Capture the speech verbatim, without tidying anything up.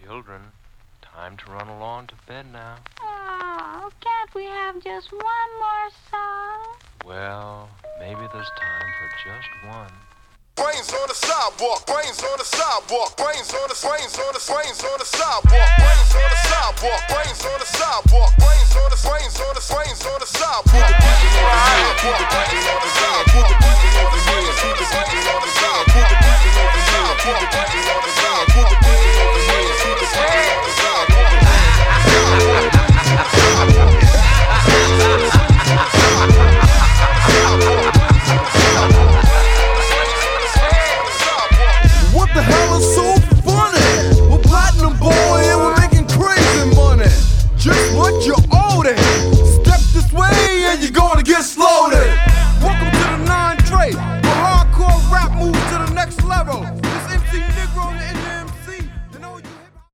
Children, time to run along to bed now. Oh, can't we have just one more song? Well, maybe there's time for just one. Brains on the sidewalk, brains on the sidewalk, brains on the brains on the brains on the sidewalk, brains on the sidewalk, brains on the sidewalk, brains on the brains on the brains on the sidewalk. Put the brains on the brains on the sidewalk, put the brains on the brains on the brains on the sidewalk, put the brains on the sidewalk, put the brains on the sidewalk, put the brains on the sidewalk.